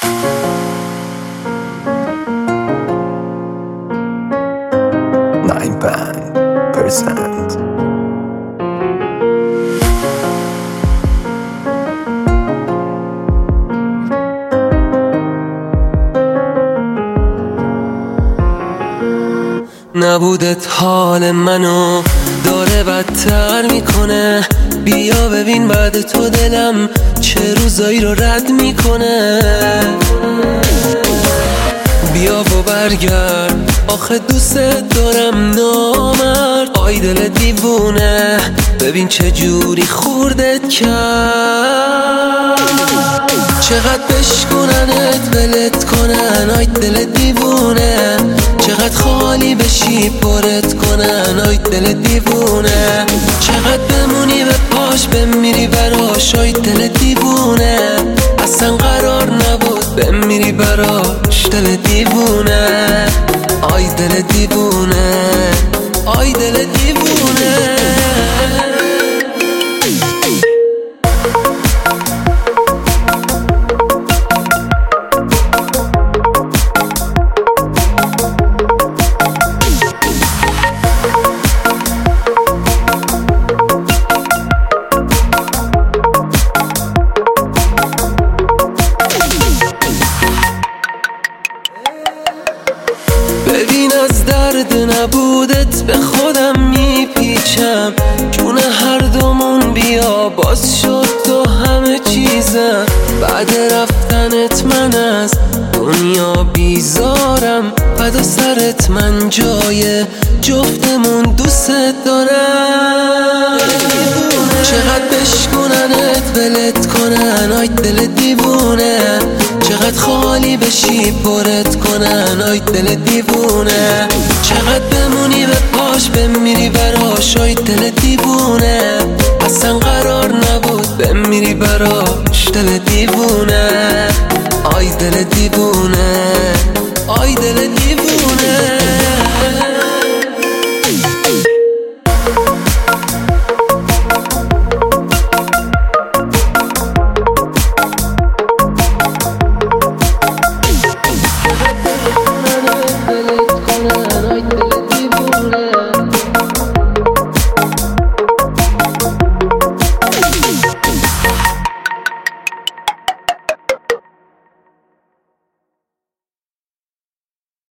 9% نبودت حال منو داره بدتر میکنه. بیا ببین بعد تو دلم چه روزایی رو رد میکنه. بیا و برگرد آخه دوست دارم نامرد. آی دل دیوونه ببین چه جوری خوردت کرد. چقدر بشکننت ولت کنن آی دل دیوونه. چقدر خالی بشی پرت کنن آی دل دیوونه. چقدر بمونی به پاش بمیری براش آی دل دیوونه. اصلا قرار نبود بمیری براش دل دیوونه. آی دل دیوونه آی دل دیوونه. ببین از درد نبودت به خودم میپیچم. جون هر دومون بیا باز شد تو همه چیزم. بعد رفتنت من از دنیا بیزارم. فدا سرت من جای جفتمون دوست دارم. چقدر بشکننت ولت کنن آی دل دیوونه. چقدر خالی بشی پرت کنن آی دل دیوونه. چقدر بمونی به پاش بمیری براش آی دل دیوونه. اصلا قرار نبود بمیری براش دل دیوونه. آی دل دیوونه